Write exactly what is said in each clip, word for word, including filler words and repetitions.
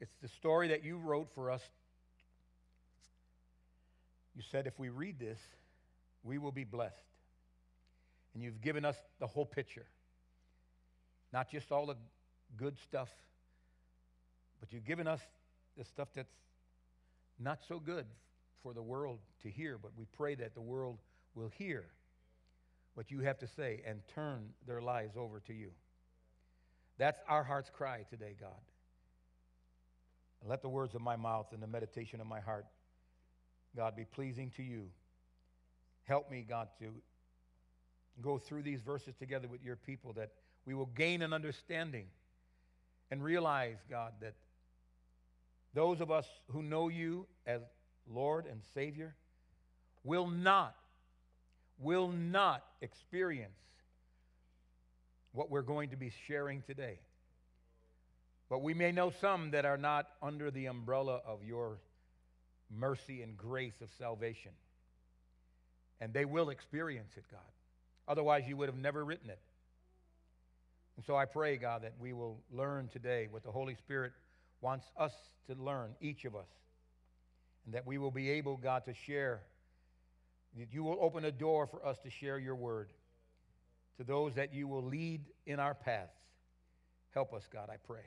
It's the story that you wrote for us. You said if we read this, we will be blessed. And you've given us the whole picture. Not just all the good stuff, but you've given us the stuff that's not so good for the world to hear. But we pray that the world will hear what you have to say and turn their lives over to you. That's our heart's cry today, God. And let the words of my mouth and the meditation of my heart, God, be pleasing to you. Help me, God, to go through these verses together with your people, that we will gain an understanding and realize, God, that those of us who know you as Lord and Savior will not, will not experience what we're going to be sharing today. But we may know some that are not under the umbrella of your mercy and grace of salvation. And they will experience it, God. Otherwise, you would have never written it. And so I pray, God, that we will learn today what the Holy Spirit wants us to learn, each of us. And that we will be able, God, to share. That you will open a door for us to share your word to those that you will lead in our paths. Help us, God, I pray.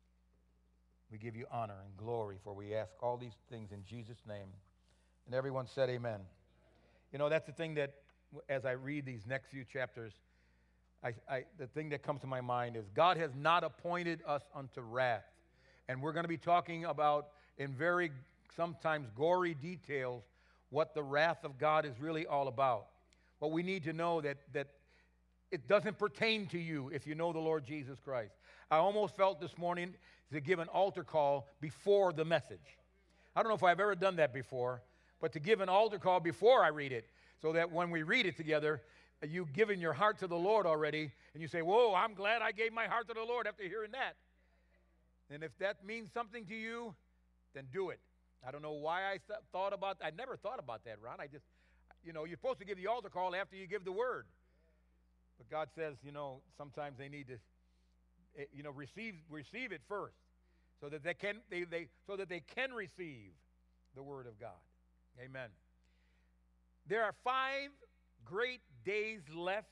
We give you honor and glory, for we ask all these things in Jesus' name. And everyone said amen. You know, that's the thing that, as I read these next few chapters, I, I, the thing that comes to my mind is God has not appointed us unto wrath. And we're going to be talking about, in very sometimes gory details, what the wrath of God is really all about. But we need to know that, that it doesn't pertain to you if you know the Lord Jesus Christ. I almost felt this morning to give an altar call before the message. I don't know if I've ever done that before, but to give an altar call before I read it, so that when we read it together, you've given your heart to the Lord already, and you say, whoa, I'm glad I gave my heart to the Lord after hearing that. And if that means something to you, then do it. I don't know why I th- thought about that. I never thought about that, Ron. I just, you know, you're supposed to give the altar call after you give the word. But God says, you know, sometimes they need to, you know, receive receive it first, so that they can they, they so that they can receive the word of God. Amen. There are five great days left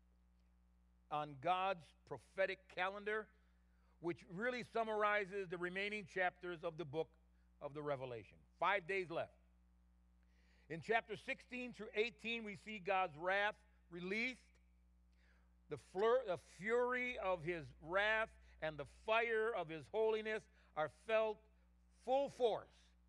on God's prophetic calendar, which really summarizes the remaining chapters of the book of the Revelation. Five days left. In chapter sixteen through eighteen, we see God's wrath released. The, flur, the fury of his wrath and the fire of his holiness are felt full force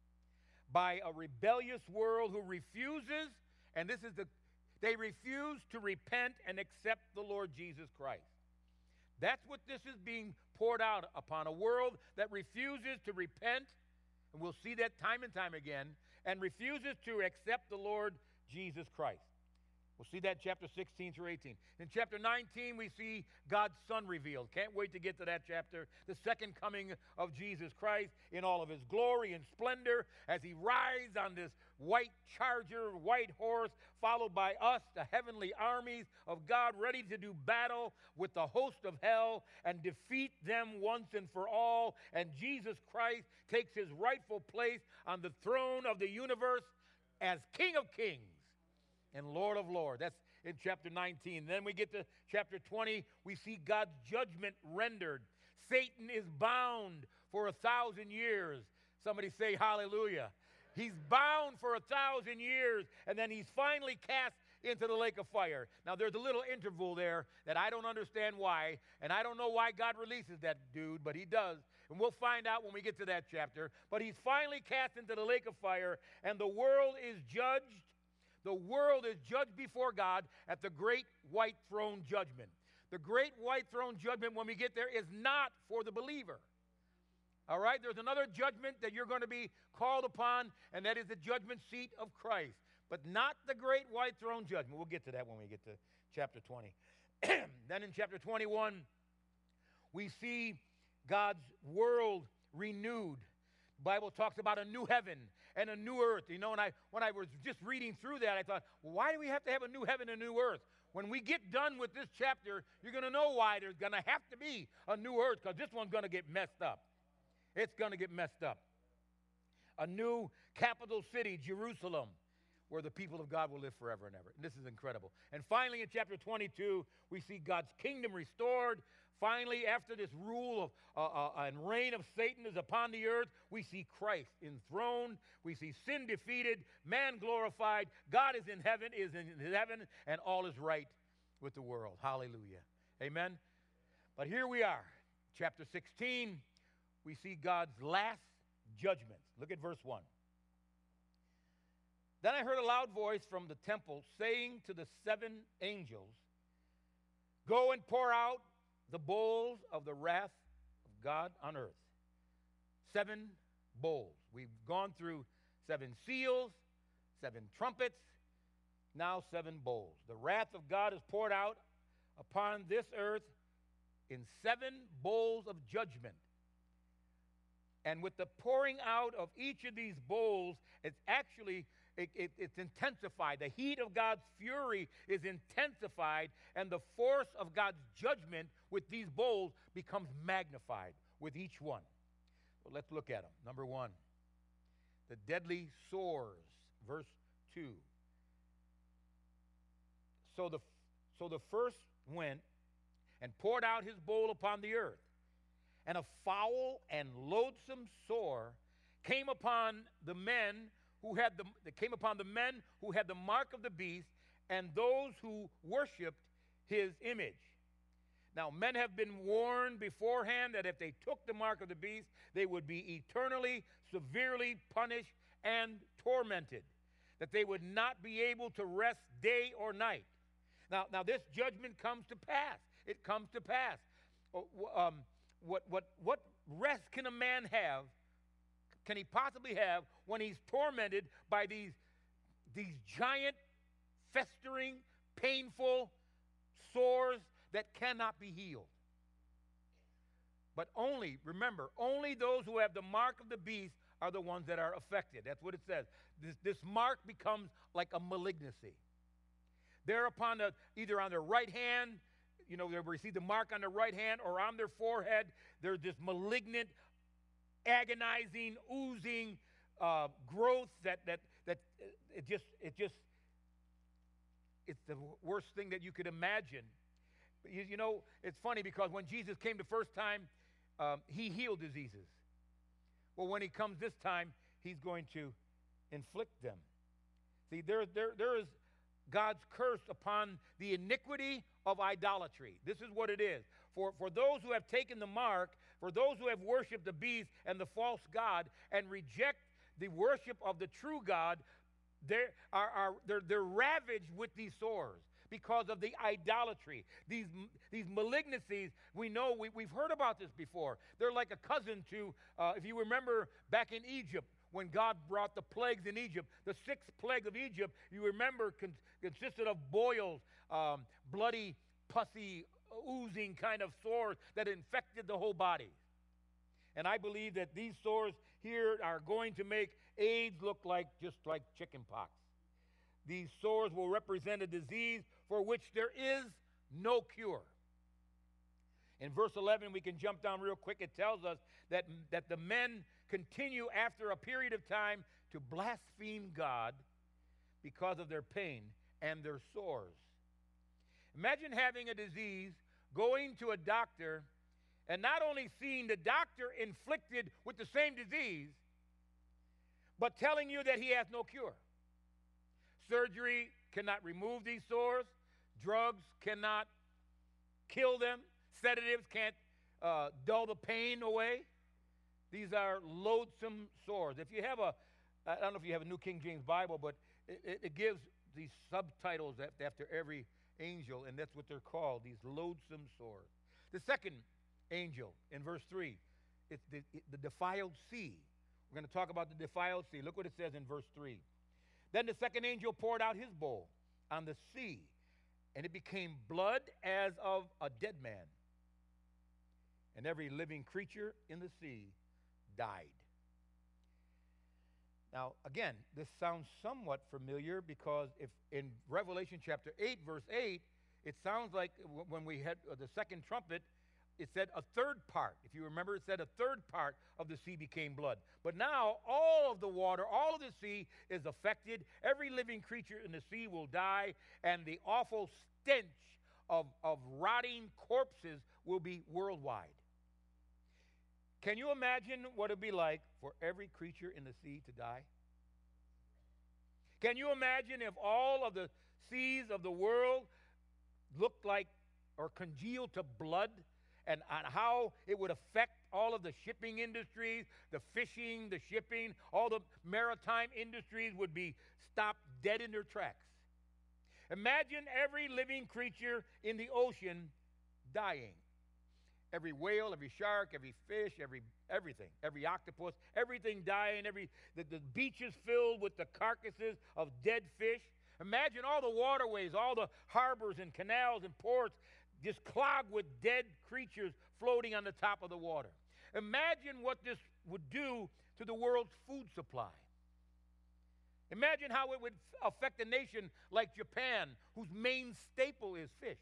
by a rebellious world who refuses, and this is the, they refuse to repent and accept the Lord Jesus Christ. That's what this is being poured out upon, a world that refuses to repent, and we'll see that time and time again, and refuses to accept the Lord Jesus Christ. We'll see that in chapter sixteen through eighteen. In chapter nineteen, we see God's Son revealed. Can't wait to get to that chapter. The second coming of Jesus Christ in all of his glory and splendor as he rides on this white charger, white horse, followed by us, the heavenly armies of God, ready to do battle with the host of hell and defeat them once and for all. And Jesus Christ takes his rightful place on the throne of the universe as King of Kings and Lord of Lords. That's in chapter nineteen. Then we get to chapter twenty. We see God's judgment rendered. Satan is bound for a thousand years. Somebody say hallelujah. He's bound for a thousand years, and then he's finally cast into the lake of fire. Now, there's a little interval there that I don't understand why, and I don't know why God releases that dude, but he does. And we'll find out when we get to that chapter. But he's finally cast into the lake of fire, and the world is judged. The world is judged before God at the great white throne judgment. The great white throne judgment, when we get there, is not for the believer. All right? There's another judgment that you're going to be called upon, and that is the judgment seat of Christ. But not the great white throne judgment. We'll get to that when we get to chapter twenty. Then in chapter twenty-one, we see God's world renewed. The Bible talks about a new heaven and a new earth. You know, and I, when I was just reading through that, I thought, well, why do we have to have a new heaven and a new earth? When we get done with this chapter, you're going to know why there's going to have to be a new earth, because this one's going to get messed up. It's going to get messed up. A new capital city, Jerusalem, where the people of God will live forever and ever. And this is incredible. And finally, in chapter twenty-two, we see God's kingdom restored. Finally, after this rule of uh, uh, and reign of Satan is upon the earth, we see Christ enthroned. We see sin defeated, man glorified. God is in heaven, is in heaven, and all is right with the world. Hallelujah. Amen. But here we are, chapter sixteen. We see God's last judgments. Look at verse one. Then I heard a loud voice from the temple saying to the seven angels, go and pour out the bowls of the wrath of God on earth. Seven bowls. We've gone through seven seals, seven trumpets, now seven bowls. The wrath of God is poured out upon this earth in seven bowls of judgment. And with the pouring out of each of these bowls, it's actually, it, it, it's intensified. The heat of God's fury is intensified, and the force of God's judgment with these bowls becomes magnified with each one. So let's look at them. Number one, the deadly sores, verse two. So the, so the first went and poured out his bowl upon the earth, and a foul and loathsome sore came upon the men who had the that came upon the men who had the mark of the beast and those who worshipped his image. Now, men have been warned beforehand that if they took the mark of the beast, they would be eternally, severely punished and tormented, that they would not be able to rest day or night. Now, now this judgment comes to pass. It comes to pass. Um, What, what, what rest can a man have, can he possibly have, when he's tormented by these, these giant, festering, painful sores that cannot be healed? But only, remember, only those who have the mark of the beast are the ones that are affected. That's what it says. This, this mark becomes like a malignancy. They're upon the, either on their right hand, you know, they receive the mark on their right hand or on their forehead. There's this malignant, agonizing, oozing uh, growth that that that it just it just it's the worst thing that you could imagine. But you, you know, it's funny because when Jesus came the first time, um, he healed diseases. Well, when he comes this time, he's going to inflict them. See, there there there is God's curse upon the iniquity of idolatry. This is what it is. For, for those who have taken the mark, for those who have worshiped the beast and the false god and reject the worship of the true God, they're, are, are, they're, they're ravaged with these sores because of the idolatry. These, these malignancies, we know, we, we've heard about this before. They're like a cousin to, uh, if you remember back in Egypt, when God brought the plagues in Egypt, the sixth plague of Egypt, you remember, con- consisted of boils, um, bloody, pussy, oozing kind of sores that infected the whole body. And I believe that these sores here are going to make AIDS look like just like chicken pox. These sores will represent a disease for which there is no cure. In verse eleven, we can jump down real quick. It tells us that, that the men continue after a period of time to blaspheme God because of their pain and their sores. Imagine having a disease, going to a doctor, and not only seeing the doctor inflicted with the same disease, but telling you that he has no cure. Surgery cannot remove these sores. Drugs cannot kill them. Sedatives can't uh, dull the pain away. These are loathsome sores. If you have a, I don't know if you have a New King James Bible, but it, it, it gives these subtitles after every angel, and that's what they're called, these loathsome sores. The second angel in verse three, it's the, it, the defiled sea. We're going to talk about the defiled sea. Look what it says in verse three. Then the second angel poured out his bowl on the sea, and it became blood as of a dead man. And every living creature in the sea died. Now, again, this sounds somewhat familiar because if in Revelation chapter eight, verse eight, it sounds like when we had the second trumpet, it said a third part. If you remember, it said a third part of the sea became blood. But now all of the water, all of the sea is affected. Every living creature in the sea will die, and the awful stench of, of rotting corpses will be worldwide. Can you imagine what it would be like for every creature in the sea to die? Can you imagine if all of the seas of the world looked like or congealed to blood, and, and how it would affect all of the shipping industries, the fishing, the shipping, all the maritime industries would be stopped dead in their tracks? Imagine every living creature in the ocean dying. Every whale, every shark, every fish, every everything, every octopus, everything dying, every the, the beaches filled with the carcasses of dead fish. Imagine all the waterways, all the harbors and canals and ports just clogged with dead creatures floating on the top of the water. Imagine what this would do to the world's food supply. Imagine how it would affect a nation like Japan, whose main staple is fish.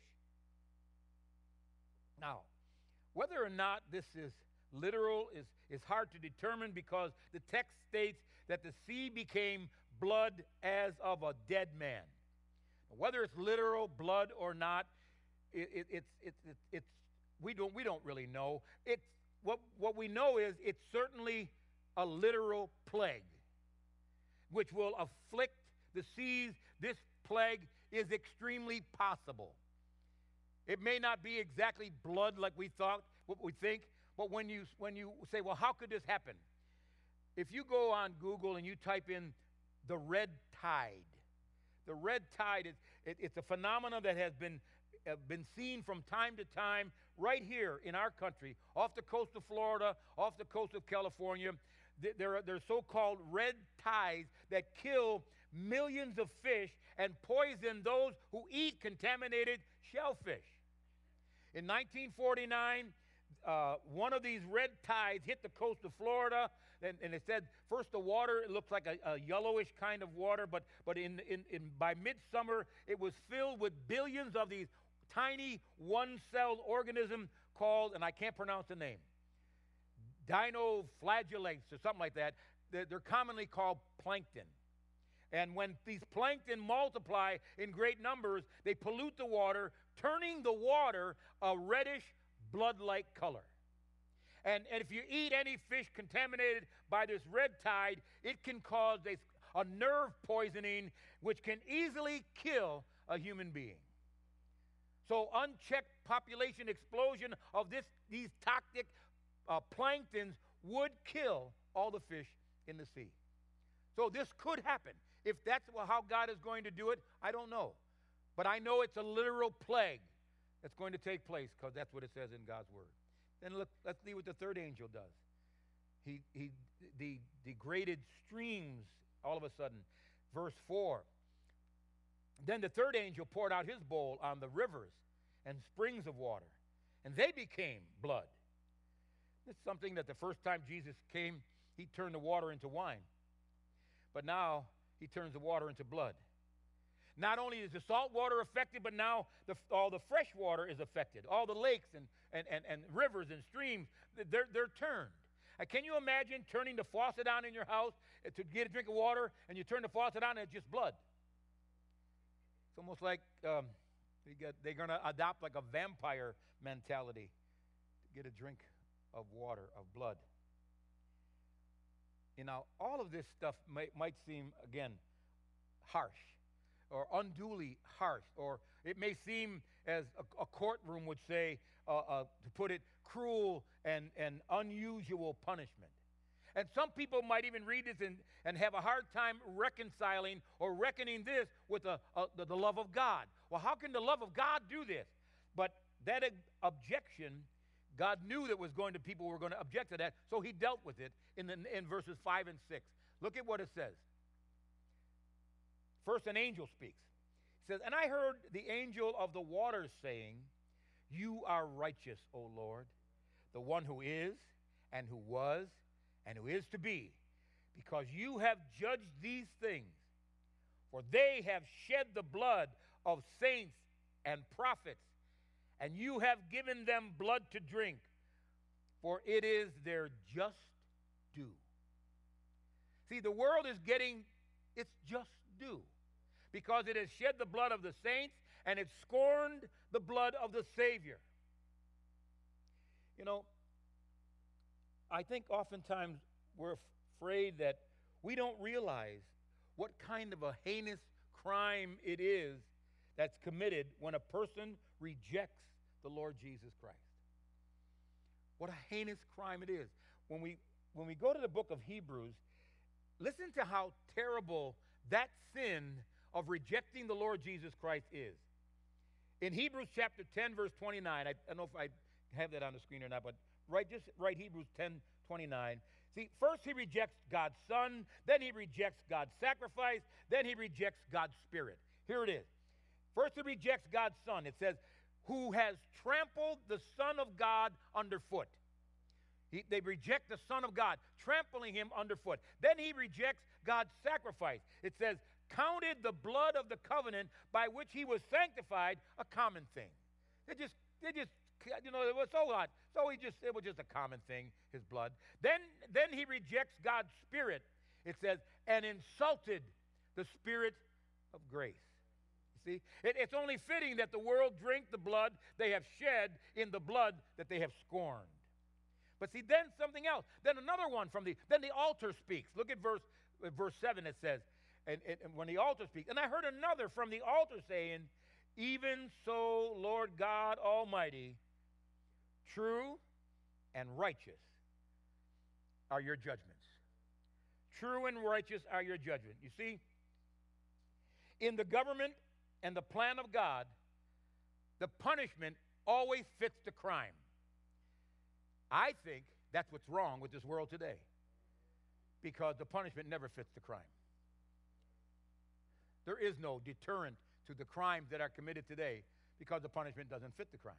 Now, whether or not this is literal is, is hard to determine, because the text states that the sea became blood as of a dead man. Whether it's literal blood or not, it, it, it's, it, it, it's, we, don't, we don't really know. It's, what, what we know is it's certainly a literal plague, which will afflict the seas. This plague is extremely possible. It may not be exactly blood like we thought, what we think, but when you, when you say, well, how could this happen? If you go on Google and you type in the red tide, the red tide, is it, it's a phenomenon that has been, uh, been seen from time to time right here in our country, off the coast of Florida, off the coast of California. There are, there are so-called red tides that kill millions of fish and poison those who eat contaminated shellfish. In nineteen forty-nine, uh, one of these red tides hit the coast of Florida, and, and it said, first the water, it looked like a, a yellowish kind of water, but, but in, in, in, by midsummer, it was filled with billions of these tiny one-celled organisms called, and I can't pronounce the name, dinoflagellates or something like that. They're, they're commonly called plankton. And when these plankton multiply in great numbers, they pollute the water, turning the water a reddish, blood-like color. And, and if you eat any fish contaminated by this red tide, it can cause a, a nerve poisoning which can easily kill a human being. So unchecked population explosion of this, these toxic uh, planktons would kill all the fish in the sea. So this could happen. If that's how God is going to do it, I don't know. But I know it's a literal plague that's going to take place, because that's what it says in God's word. Then look, let's see what the third angel does. He, he the degraded streams all of a sudden. Verse four. Then the third angel poured out his bowl on the rivers and springs of water, and they became blood. It's something that the first time Jesus came, he turned the water into wine. But now he turns the water into blood. Not only is the salt water affected, but now the, all the fresh water is affected. All the lakes and, and, and, and rivers and streams, they're, they're turned. Uh, can you imagine turning the faucet on in your house to get a drink of water, and you turn the faucet on and it's just blood? It's almost like um, they get, they're going to adopt like a vampire mentality to get a drink of water, of blood. You know, all of this stuff might, might seem, again, harsh or unduly harsh, or it may seem, as a, a courtroom would say, uh, uh, to put it, cruel and, and unusual punishment. And some people might even read this and, and have a hard time reconciling or reckoning this with a, a, the, the love of God. Well, how can the love of God do this? But that objection, God knew that was going to, people were going to object to that, so he dealt with it in, the, in verses five and six. Look at what it says. First, an angel speaks. He says, and I heard the angel of the waters saying, you are righteous, O Lord, the one who is, and who was, and who is to be, because you have judged these things. For they have shed the blood of saints and prophets, and you have given them blood to drink, for it is their just due. See, the world is getting its just due because it has shed the blood of the saints and it scorned the blood of the Savior. You know, I think oftentimes we're afraid that we don't realize what kind of a heinous crime it is that's committed when a person rejects the Lord Jesus Christ. What a heinous crime it is. When we, when we go to the book of Hebrews, listen to how terrible that sin of rejecting the Lord Jesus Christ is. In Hebrews chapter ten, verse twenty-nine, I, I don't know if I have that on the screen or not, but write, just write Hebrews ten, twenty-nine. See, first he rejects God's Son, then he rejects God's sacrifice, then he rejects God's Spirit. Here it is. First he rejects God's Son. It says, who has trampled the Son of God underfoot. He, they reject the Son of God, trampling him underfoot. Then he rejects God's sacrifice. It says, counted the blood of the covenant by which he was sanctified a common thing. They just, they just, you know, it was so hot. So he just, it was just a common thing, his blood. Then, then he rejects God's Spirit. It says, and insulted the Spirit of grace. See, it, it's only fitting that the world drink the blood they have shed in the blood that they have scorned. But see, then something else. Then another one from the, then the altar speaks. Look at verse, uh, verse seven, it says, and, and, and when the altar speaks, and I heard another from the altar saying, even so, Lord God Almighty, true and righteous are your judgments. True and righteous are your judgments. You see, in the government and the plan of God, the punishment always fits the crime. I think that's what's wrong with this world today, because the punishment never fits the crime. There is no deterrent to the crimes that are committed today because the punishment doesn't fit the crime.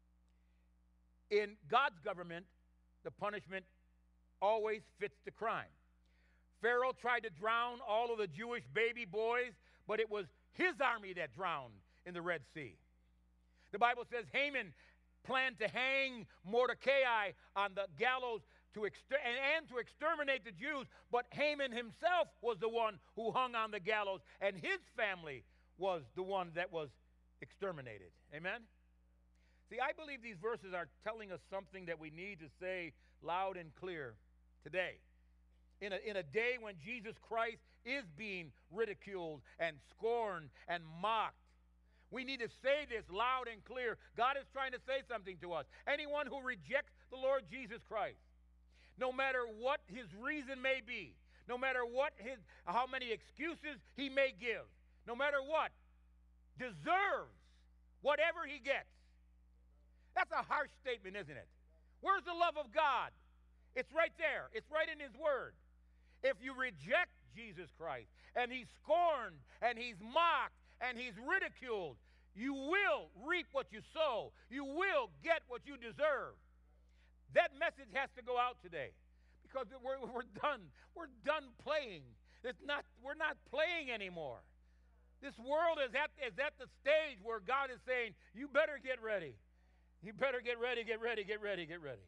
In God's government, the punishment always fits the crime. Pharaoh tried to drown all of the Jewish baby boys, but it was his army that drowned in the Red Sea. The Bible says Haman planned to hang Mordecai on the gallows to exter- and, and to exterminate the Jews, but Haman himself was the one who hung on the gallows, and his family was the one that was exterminated. Amen? See, I believe these verses are telling us something that we need to say loud and clear today. In a, in a day when Jesus Christ is being ridiculed and scorned and mocked, we need to say this loud and clear. God is trying to say something to us. Anyone who rejects the Lord Jesus Christ, no matter what his reason may be, no matter what his, how many excuses he may give, no matter what, deserves whatever he gets. That's a harsh statement, isn't it? Where's the love of God? It's right there. It's right in his word. If you reject Jesus Christ and he's scorned and he's mocked and he's ridiculed, you will reap what you sow. You will get what you deserve. That message has to go out today because we're, we're done. We're done playing. It's not, we're not playing anymore. This world is at, is at the stage where God is saying, you better get ready. You better get ready, get ready, get ready, get ready.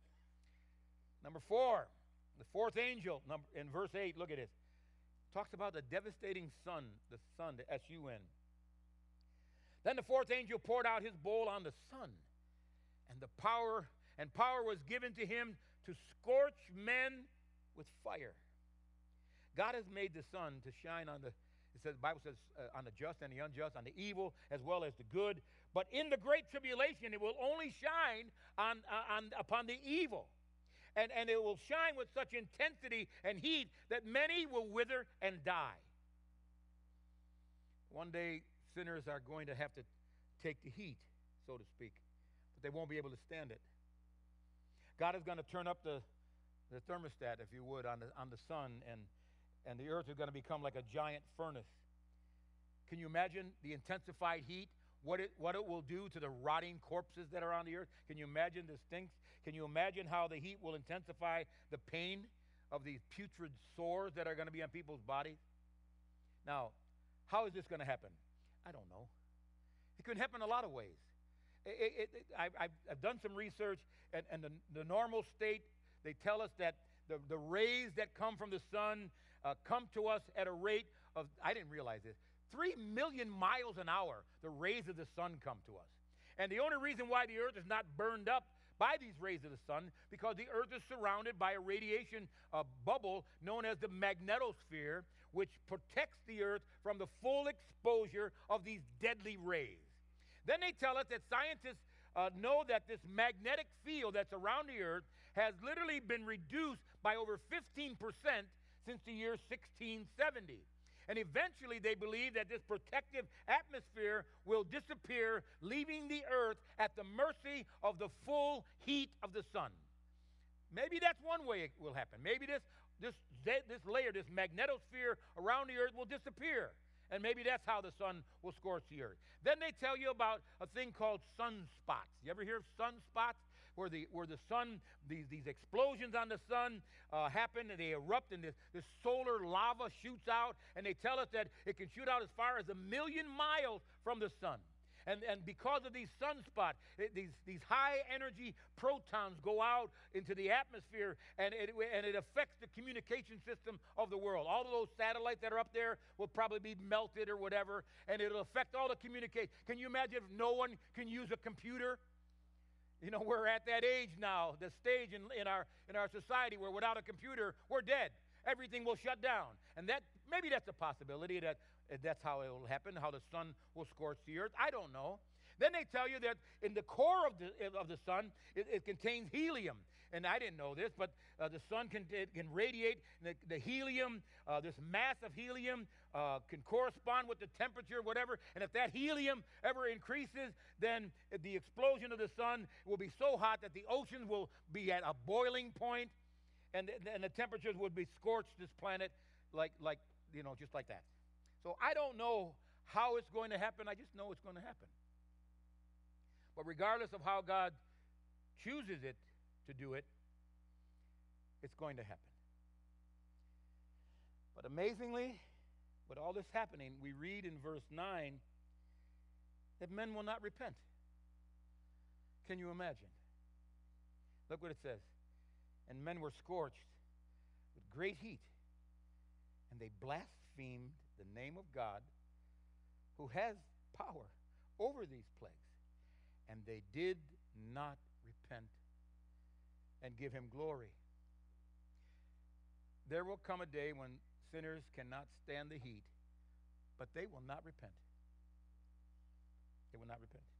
Number four, the fourth angel, number, in verse eight, look at this. Talks about the devastating sun, the sun, the S U N. Then the fourth angel poured out his bowl on the sun, and the power and power was given to him to scorch men with fire. God has made the sun to shine on the, it says, the Bible says, uh, on the just and the unjust, on the evil as well as the good. But in the great tribulation, it will only shine on, uh, on upon the evil. And, and it will shine with such intensity and heat that many will wither and die. One day, sinners are going to have to take the heat, so to speak, but they won't be able to stand it. God is going to turn up the, the thermostat, if you would, on the, on the sun, and, and the earth is going to become like a giant furnace. Can you imagine the intensified heat? What it, what it will do to the rotting corpses that are on the earth? Can you imagine the stinks? Can you imagine how the heat will intensify the pain of these putrid sores that are going to be on people's bodies? Now, how is this going to happen? I don't know. It could happen a lot of ways. It, it, it, I, I've, I've done some research, and, and the, the normal state, they tell us that the, the rays that come from the sun uh, come to us at a rate of, I didn't realize this, three million miles an hour, the rays of the sun come to us. And the only reason why the earth is not burned up by these rays of the sun, because the earth is surrounded by a radiation uh, bubble known as the magnetosphere, which protects the earth from the full exposure of these deadly rays. Then they tell us that scientists uh, know that this magnetic field that's around the earth has literally been reduced by over fifteen percent since the year sixteen seventy. And eventually they believe that this protective atmosphere will disappear, leaving the earth at the mercy of the full heat of the sun. Maybe that's one way it will happen. Maybe this, this, this layer, this magnetosphere around the earth will disappear. And maybe that's how the sun will scorch the earth. Then they tell you about a thing called sunspots. You ever hear of sunspots? Where the, where the sun, these, these explosions on the sun uh, happen, and they erupt, and this, this solar lava shoots out, and they tell us that it can shoot out as far as a million miles from the sun. And, and because of these sunspots, it, these, these high-energy protons go out into the atmosphere, and it, and it affects the communication system of the world. All of those satellites that are up there will probably be melted or whatever, and it'll affect all the communication. Can you imagine if no one can use a computer? You know, we're at that age now, the stage in, in, our, in our society where without a computer, we're dead. Everything will shut down. And that maybe that's a possibility that that's how it will happen, how the sun will scorch the earth. I don't know. Then they tell you that in the core of the, of the sun, it, it contains helium. And I didn't know this, but uh, the sun can, it can radiate. The, the helium, uh, this mass of helium uh, can correspond with the temperature, whatever. And if that helium ever increases, then the explosion of the sun will be so hot that the oceans will be at a boiling point, and, and the temperatures would be scorched this planet like, like, you know, just like that. So I don't know how it's going to happen. I just know it's going to happen. But regardless of how God chooses it to do it, it's going to happen. But amazingly, with all this happening, we read in verse nine that men will not repent. Can you imagine? Look what it says. And men were scorched with great heat, and they blasphemed the name of God, who has power over these plagues. And they did not repent and give him glory. There will come a day when sinners cannot stand the heat, but they will not repent. They will not repent.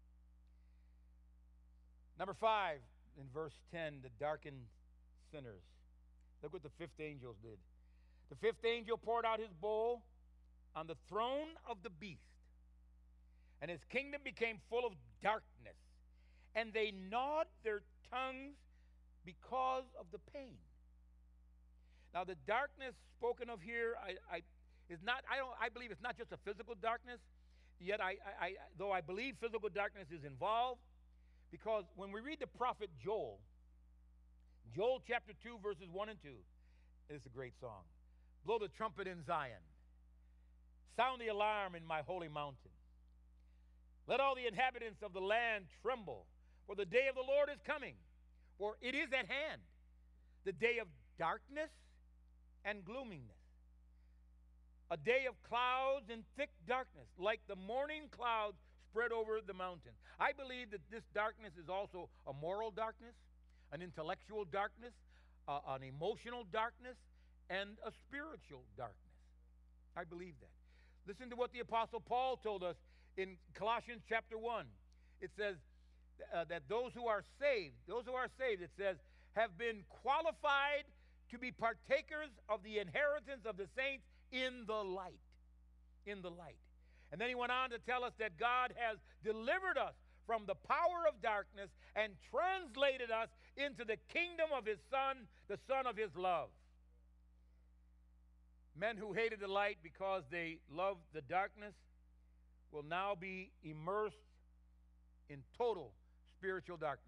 Number five, in verse ten, the darkened sinners. Look what the fifth angel did. The fifth angel poured out his bowl on the throne of the beast, and his kingdom became full of darkness, and they gnawed their tongues because of the pain. Now, the darkness spoken of here, I, I is not. I don't. I believe it's not just a physical darkness. Yet, I, I, I, though I believe physical darkness is involved, because when we read the prophet Joel, Joel chapter two, verses one and two, it's a great song. Blow the trumpet in Zion. Sound the alarm in my holy mountain. Let all the inhabitants of the land tremble, for the day of the Lord is coming, for it is at hand, the day of darkness and gloominess, a day of clouds and thick darkness, like the morning clouds spread over the mountains. I believe that this darkness is also a moral darkness, an intellectual darkness, uh, an emotional darkness, and a spiritual darkness. I believe that. Listen to what the Apostle Paul told us in Colossians chapter one. It says uh, that those who are saved, those who are saved, it says, have been qualified to be partakers of the inheritance of the saints in the light. In the light. And then he went on to tell us that God has delivered us from the power of darkness and translated us into the kingdom of his Son, the Son of his love. Men who hated the light because they loved the darkness will now be immersed in total spiritual darkness.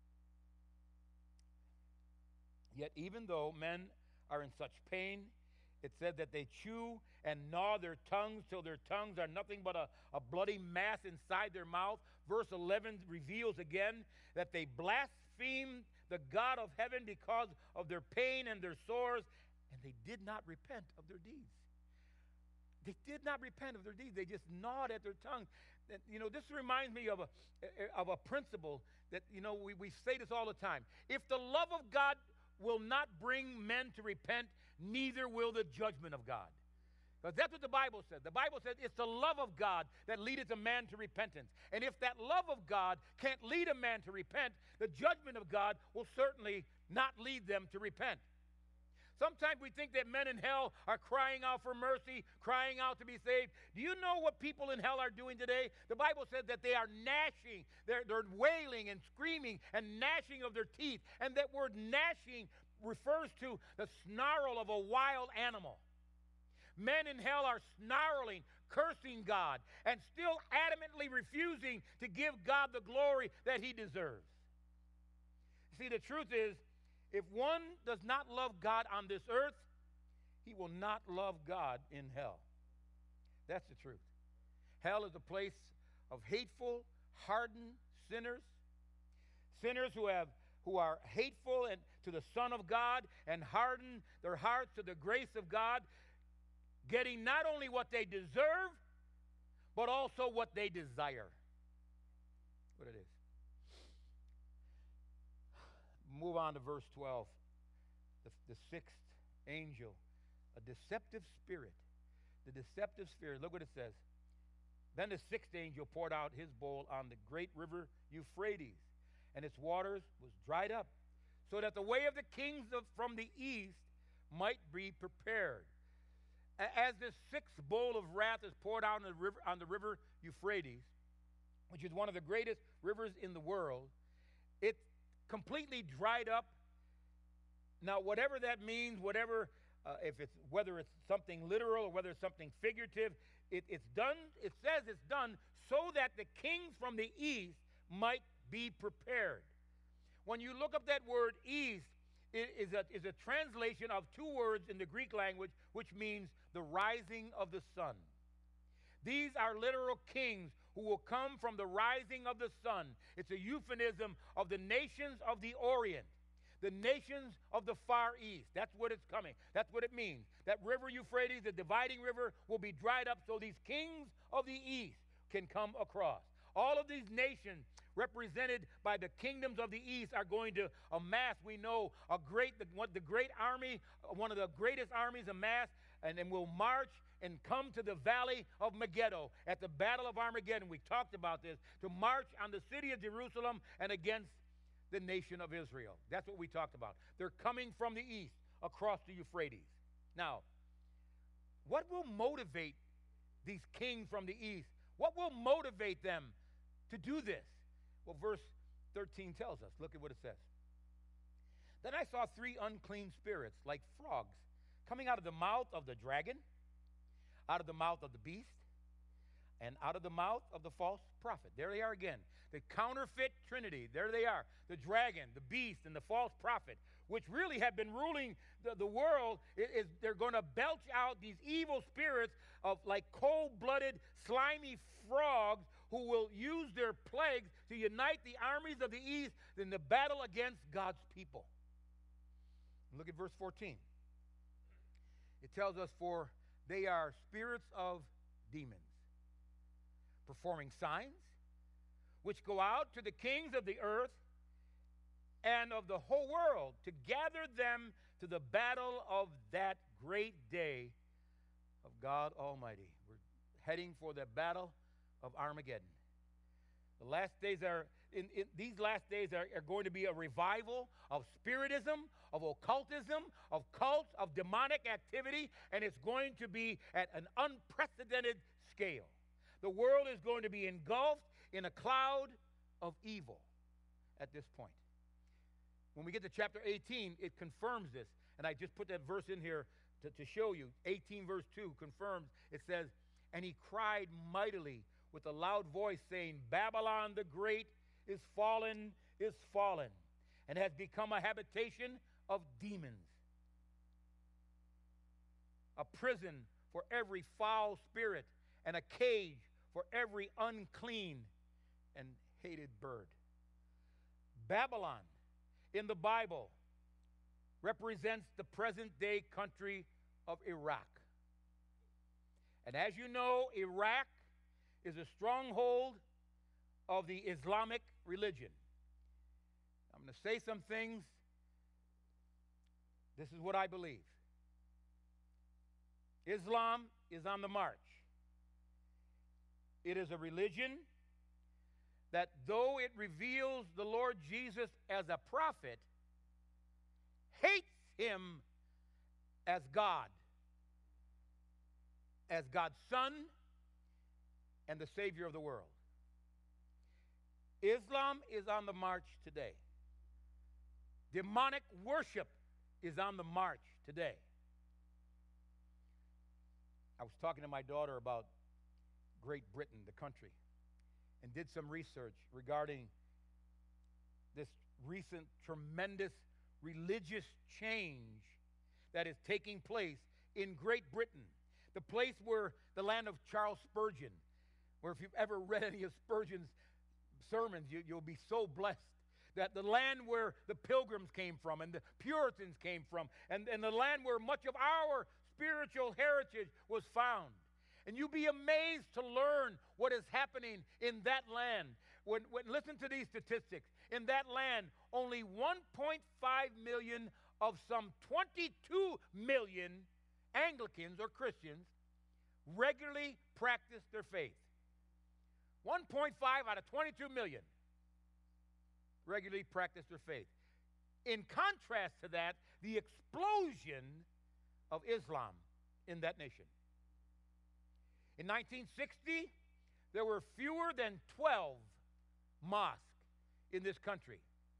Yet even though men are in such pain It said that they chew and gnaw their tongues till their tongues are nothing but a, a bloody mass inside their mouth. Verse eleven reveals again that they blaspheme the God of heaven because of their pain and their sores, and they did not repent of their deeds. They did not repent of their deeds. They just gnawed at their tongue. And, you know, this reminds me of a, of a principle that, you know, we, we say this all the time. If the love of God will not bring men to repent, neither will the judgment of God. Because that's what the Bible says. The Bible says it's the love of God that leadeth a man to repentance. And if that love of God can't lead a man to repent, the judgment of God will certainly not lead them to repent. Sometimes we think that men in hell are crying out for mercy, crying out to be saved. Do you know what people in hell are doing today? The Bible says that they are gnashing, they're, they're wailing and screaming and gnashing of their teeth. And that word gnashing refers to the snarl of a wild animal. Men in hell are snarling, cursing God, and still adamantly refusing to give God the glory that he deserves. See, the truth is, if one does not love God on this earth, he will not love God in hell. That's the truth. Hell is a place of hateful, hardened sinners, sinners who have who are hateful and to the Son of God and harden their hearts to the grace of God, getting not only what they deserve, but also what they desire. What it is. Move on to verse twelve. The, the sixth angel, a deceptive spirit. The deceptive spirit, look what it says. Then the sixth angel poured out his bowl on the great river Euphrates, and its waters was dried up, so that the way of the kings of, from the east might be prepared. As this sixth bowl of wrath is poured out on the river, on the river Euphrates, which is one of the greatest rivers in the world, it completely dried up. Now, whatever that means, whatever, uh, if it's whether it's something literal or whether it's something figurative, it, it's done. It says it's done so that the kings from the east might be prepared. When you look up that word "east," it is a is a translation of two words in the Greek language, which means the rising of the sun. These are literal kings who will come from the rising of the sun. It's a euphemism of the nations of the Orient, the nations of the Far East. That's what it's coming. That's what it means. That river Euphrates, the dividing river, will be dried up so these kings of the East can come across. All of these nations represented by the kingdoms of the East are going to amass, we know, a great, the, the great army, one of the greatest armies amassed, and then will march and come to the valley of Megiddo at the Battle of Armageddon. We talked about this, to march on the city of Jerusalem and against the nation of Israel. That's what we talked about. They're coming from the east across the Euphrates. Now, what will motivate these kings from the east? What will motivate them to do this? Well, verse thirteen tells us. Look at what it says. Then I saw three unclean spirits like frogs coming out of the mouth of the dragon, out of the mouth of the beast, and out of the mouth of the false prophet. There they are again. The counterfeit trinity. There they are. The dragon, the beast, and the false prophet, which really have been ruling the, the world, is, is they're going to belch out these evil spirits of like cold-blooded, slimy frogs who will use their plagues to unite the armies of the east in the battle against God's people. Look at verse fourteen. It tells us, for they are spirits of demons, performing signs, which go out to the kings of the earth and of the whole world to gather them to the battle of that great day of God Almighty. We're heading for the battle of Armageddon. The last days are, in, in these last days are, are going to be a revival of spiritism, of occultism, of cults, of demonic activity, and it's going to be at an unprecedented scale. The world is going to be engulfed in a cloud of evil at this point. When we get to chapter eighteen, it confirms this. And I just put that verse in here to, to show you. eighteen verse two confirms. It says, and he cried mightily with a loud voice, saying, Babylon the great is fallen, is fallen, and has become a habitation of demons. a prison for every foul spirit, and a cage for every unclean and hated bird. Babylon in the Bible represents the present-day country of Iraq. And as you know, Iraq is a stronghold of the Islamic religion. I'm going to say some things. This is what I believe. Islam is on the march. It is a religion that, though it reveals the Lord Jesus as a prophet, hates him as God, as God's Son and the Savior of the world. Islam is on the march today. Demonic worship is on the march today. I was talking to my daughter about Great Britain, the country, and did some research regarding this recent tremendous religious change that is taking place in Great Britain, the place where the land of Charles Spurgeon, where if you've ever read any of Spurgeon's sermons, you, you'll be so blessed. That the land where the Pilgrims came from and the Puritans came from, and, and the land where much of our spiritual heritage was found. And you'll be amazed to learn what is happening in that land. When, when, listen to these statistics. In that land, only one point five million of some twenty-two million Anglicans or Christians regularly practice their faith. one point five out of twenty-two million regularly practice their faith. In contrast to that, the explosion of Islam in that nation. In nineteen sixty, there were fewer than twelve mosques in this country.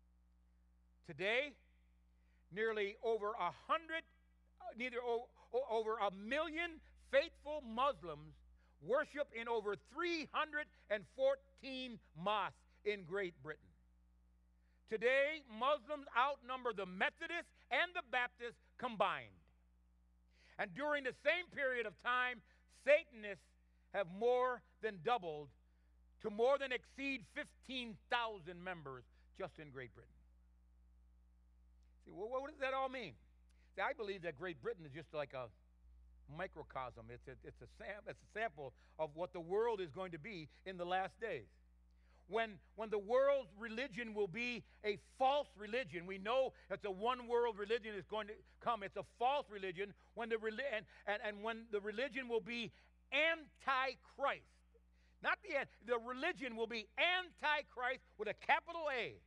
Today, nearly over a hundred, neither o- over a million faithful Muslims worship in over three hundred fourteen mosques in Great Britain. Today, Muslims outnumber the Methodists and the Baptists combined. And during the same period of time, Satanists have more than doubled to more than exceed fifteen thousand members just in Great Britain. See, well, what does that all mean? See, I believe that Great Britain is just like a microcosm. It's a, it's, a sam- it's a sample of what the world is going to be in the last days. When, when the world's religion will be a false religion, we know it's a one-world religion is going to come. It's a false religion. When the reli- and, and, and when the religion will be anti-Christ. Not the end. The religion will be anti-Christ with a capital A.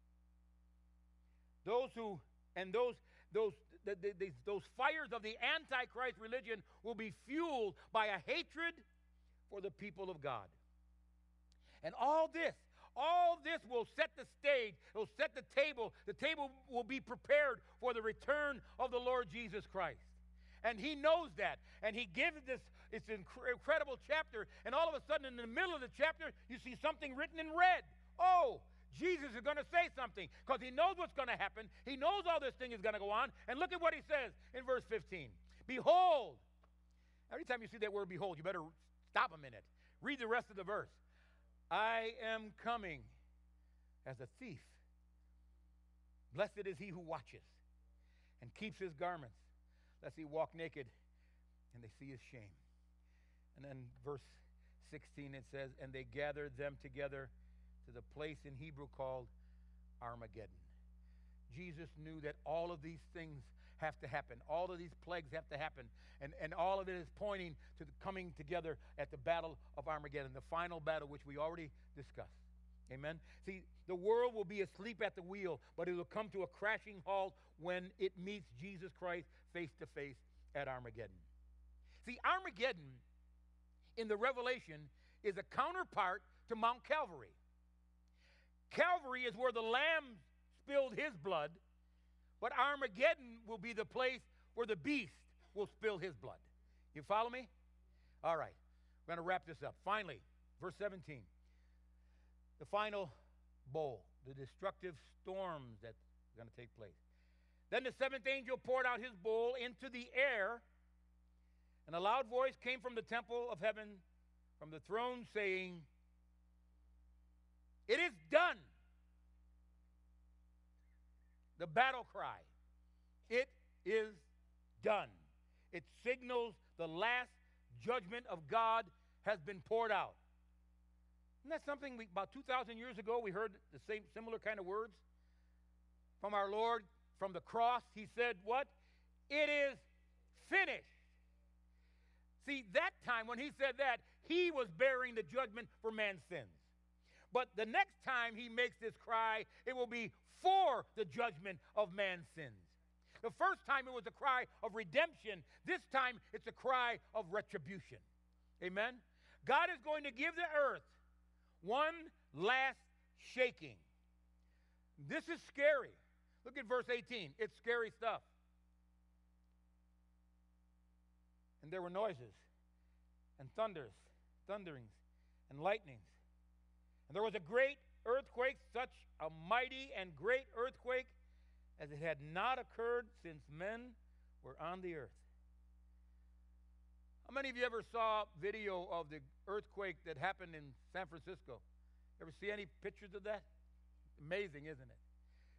Those who, and those, those, the, the, the, those fires of the anti-Christ religion will be fueled by a hatred for the people of God. And all this, all this will set the stage, it will set the table. The table will be prepared for the return of the Lord Jesus Christ. And he knows that. And he gives this, it's an incredible chapter. And all of a sudden, in the middle of the chapter, you see something written in red. Oh, Jesus is going to say something because he knows what's going to happen. He knows all this thing is going to go on. And look at what he says in verse fifteen. Behold. Every time you see that word behold, you better stop a minute. Read the rest of the verse. I am coming as a thief. Blessed is he who watches and keeps his garments, lest he walk naked and they see his shame. And then verse sixteen, it says, and they gathered them together to the place in Hebrew called Armageddon. Jesus knew that all of these things have to happen. All of these plagues have to happen. And, and all of it is pointing to the coming together at the battle of Armageddon, the final battle which we already discussed. Amen? See, the world will be asleep at the wheel, but it will come to a crashing halt when it meets Jesus Christ face to face at Armageddon. See, Armageddon in the Revelation is a counterpart to Mount Calvary. Calvary is where the Lamb spilled his blood, but Armageddon will be the place where the beast will spill his blood. You follow me? All right. We're going to wrap this up. Finally, verse seventeen. The final bowl, the destructive storms that's going to take place. Then the seventh angel poured out his bowl into the air, And a loud voice came from the temple of heaven, from the throne, saying, "It is done." The battle cry. It is done. It signals the last judgment of God has been poured out. Isn't that something we, about two thousand years ago, we heard the same similar kind of words from our Lord from the cross? He said, what? It is finished. See, that time when he said that, he was bearing the judgment for man's sins. But the next time he makes this cry, it will be for the judgment of man's sins. The first time it was a cry of redemption. This time it's a cry of retribution. Amen? God is going to give the earth one last shaking. This is scary. Look at verse eighteen. It's scary stuff. And there were noises and thunders, thunderings and lightnings. And there was a great earthquake, such a mighty and great earthquake as it had not occurred since men were on the earth. How many of you ever saw video of the earthquake that happened in San Francisco? Ever see any pictures of that? Amazing, isn't it?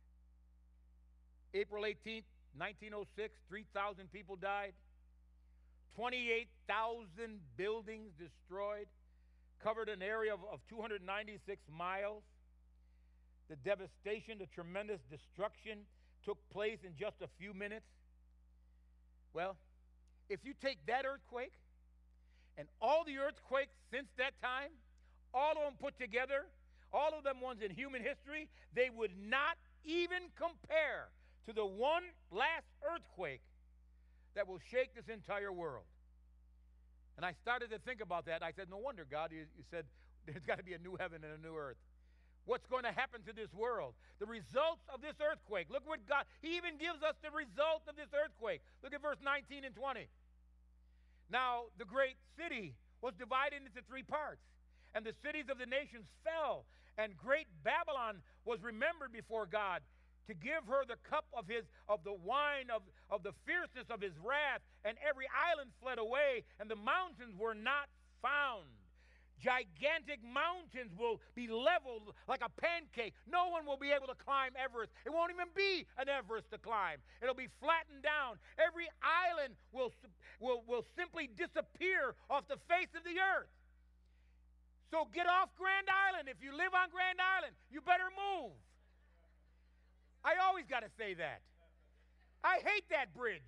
April eighteenth, nineteen oh six, three thousand people died. twenty-eight thousand buildings destroyed. Covered an area of, of two hundred ninety-six miles. The devastation, the tremendous destruction took place in just a few minutes. Well, if you take that earthquake and all the earthquakes since that time, all of them put together, all of them ones in human history, they would not even compare to the one last earthquake that will shake this entire world. And I started to think about that. I said, no wonder, God, you, you said there's got to be a new heaven and a new earth. What's going to happen to this world? The results of this earthquake. Look what God, he even gives us the result of this earthquake. Look at verse nineteen and twenty. Now, the great city was divided into three parts, and the cities of the nations fell, and great Babylon was remembered before God to give her the cup of his of the wine of, of the fierceness of his wrath, and every island fled away, and the mountains were not found. Gigantic mountains will be leveled like a pancake. No one will be able to climb Everest. It won't even be an Everest to climb. It'll be flattened down. Every island will, will, will simply disappear off the face of the earth. So get off Grand Island. If you live on Grand Island, you better move. I always got to say that. I hate that bridge.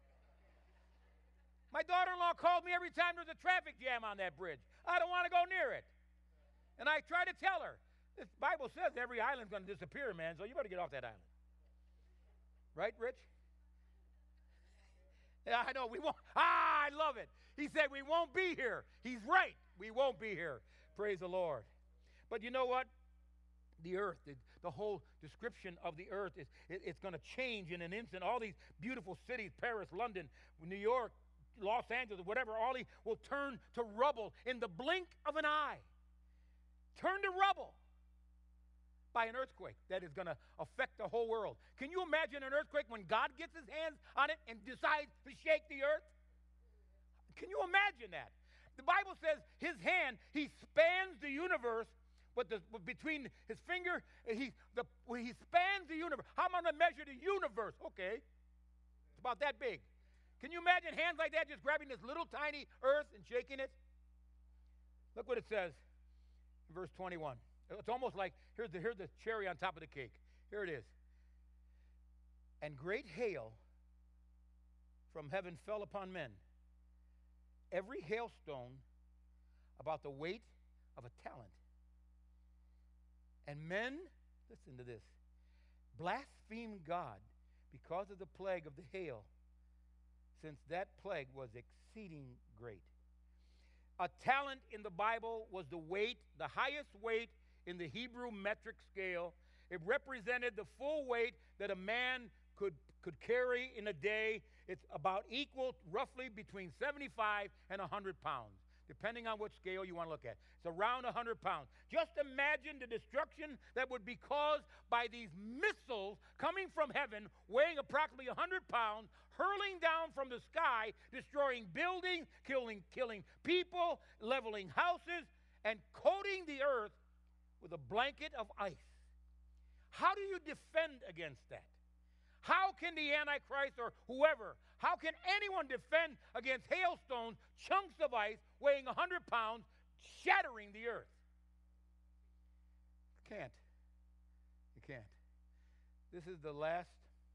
My daughter-in-law called me every time there's a traffic jam on that bridge. I don't want to go near it. And I try to tell her, the Bible says every island's going to disappear, man, so you better get off that island. Right, Rich? Yeah, I know, we won't. Ah, I love it. He said we won't be here. He's right. We won't be here. Praise the Lord. But you know what? The earth, the, the whole description of the earth, is it, it's going to change in an instant. All these beautiful cities, Paris, London, New York, Los Angeles, whatever, all these will turn to rubble in the blink of an eye. Turn to rubble by an earthquake that is going to affect the whole world. Can you imagine an earthquake when God gets his hands on it and decides to shake the earth? Can you imagine that? The Bible says his hand, he spans the universe, but the, between his finger, he, the, he spans the universe. How am I going to measure the universe? Okay, it's about that big. Can you imagine hands like that just grabbing this little tiny earth and shaking it? Look what it says in verse twenty-one. It's almost like, here's the, here's the cherry on top of the cake. Here it is. And great hail from heaven fell upon men. Every hailstone about the weight of a talent. And men, listen to this, blasphemed God because of the plague of the hail, since that plague was exceeding great. A talent in the Bible was the weight, the highest weight in the Hebrew metric scale. It represented the full weight that a man could, could carry in a day. It's about equal, roughly between seventy-five and one hundred pounds, depending on what scale you want to look at. It's around one hundred pounds. Just imagine the destruction that would be caused by these missiles coming from heaven, weighing approximately one hundred pounds, hurling down from the sky, destroying buildings, killing, killing people, leveling houses, and coating the earth with a blanket of ice. How do you defend against that? How can the Antichrist or whoever, how can anyone defend against hailstones, chunks of ice weighing one hundred pounds, shattering the earth? You can't. You can't. This is the last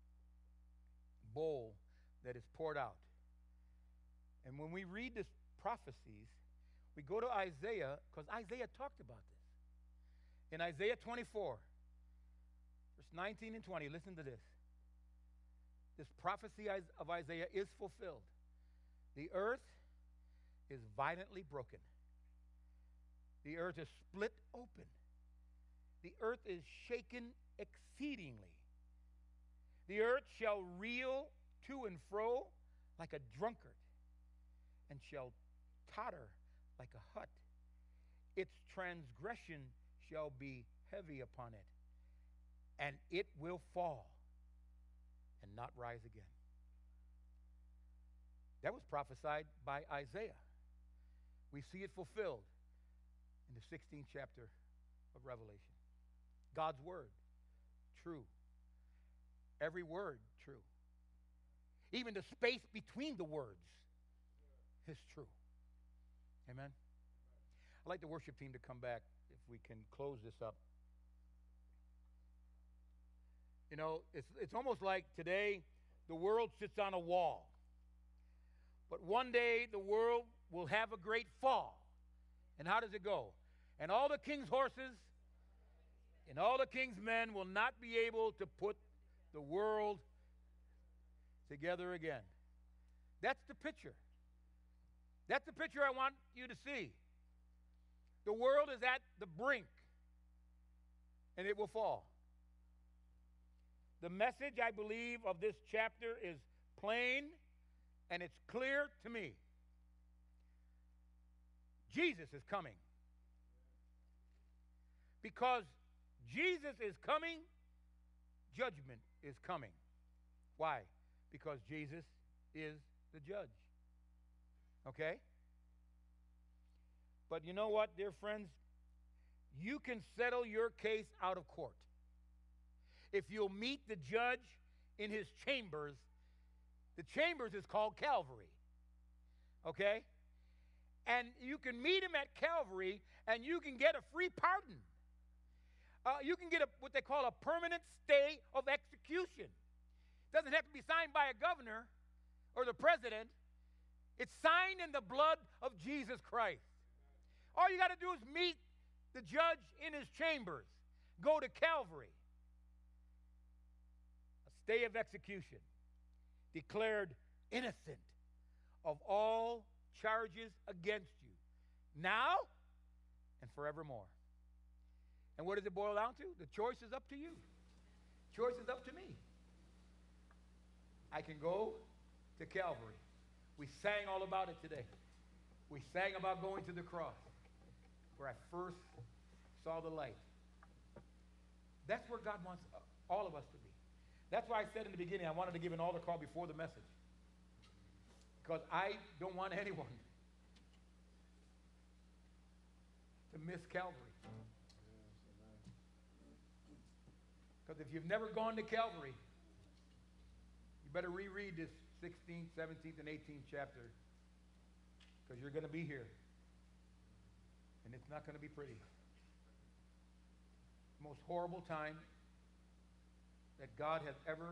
bowl that is poured out. And when we read these prophecies, we go to Isaiah, because Isaiah talked about this. In Isaiah twenty-four, verse nineteen and twenty, listen to this. This prophecy of Isaiah is fulfilled. The earth is violently broken. The earth is split open. The earth is shaken exceedingly. The earth shall reel to and fro like a drunkard, and shall totter like a hut. Its transgression shall be heavy upon it, and it will fall and not rise again. That was prophesied by Isaiah. We see it fulfilled in the sixteenth chapter of Revelation. God's word, true. Every word, true. Even the space between the words is true. Amen? I'd like the worship team to come back if we can close this up. You know, it's, it's almost like today the world sits on a wall. But one day the world will have a great fall. And how does it go? And all the king's horses and all the king's men will not be able to put the world together again. That's the picture. That's the picture I want you to see. The world is at the brink, and it will fall. The message, I believe, of this chapter is plain, and it's clear to me. Jesus is coming. Because Jesus is coming, judgment is coming. Why? Because Jesus is the judge. Okay? But you know what, dear friends? You can settle your case out of court if you'll meet the judge in his chambers. The chambers is called Calvary. Okay? And you can meet him at Calvary, and you can get a free pardon. Uh, you can get a, what they call a permanent stay of execution. It doesn't have to be signed by a governor or the president. It's signed in the blood of Jesus Christ. All you got to do is meet the judge in his chambers. Go to Calvary. A stay of execution. Declared innocent of all charges against you, now and forevermore. And what does it boil down to? The choice is up to you. Choice is up to me. I can go to Calvary. We sang all about it today. We sang about going to the cross, where I first saw the light. That's where God wants all of us to be. That's why I said in the beginning I wanted to give an altar call before the message. Because I don't want anyone to miss Calvary. Because if you've never gone to Calvary, you better reread this sixteenth, seventeenth, and eighteenth chapter, because you're going to be here. And it's not going to be pretty. The most horrible time that God has ever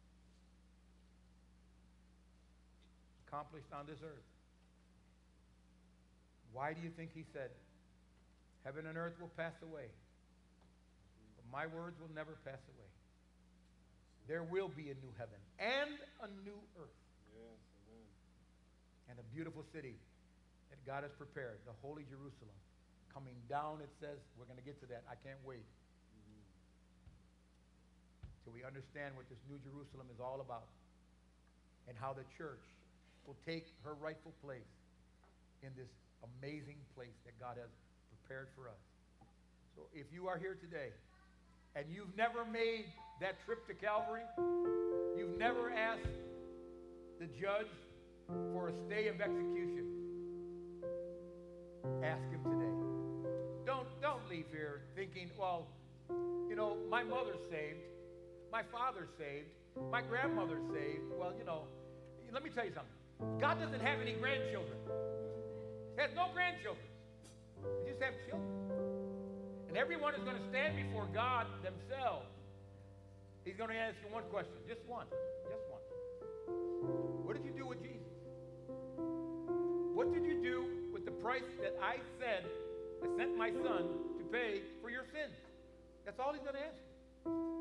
accomplished on this earth. Why do you think he said, heaven and earth will pass away, but my words will never pass away? There will be a new heaven and a new earth. Yes, amen. And a beautiful city that God has prepared, the holy Jerusalem. Coming down, it says, we're going to get to that. I can't wait. Mm-hmm. Till we understand what this new Jerusalem is all about and how the church will take her rightful place in this amazing place that God has prepared for us. So if you are here today and you've never made that trip to Calvary, you've never asked judge for a stay of execution, ask him today. Don't, don't leave here thinking, well, you know, my mother's saved, my father's saved, my grandmother's saved. Well, you know, let me tell you something. God doesn't have any grandchildren. He has no grandchildren. He just have children. And everyone is going to stand before God themselves. He's going to ask you one question, just one, just one. What did you do with Jesus? What did you do with the price that I said I sent my son to pay for your sins? That's all he's going to ask you.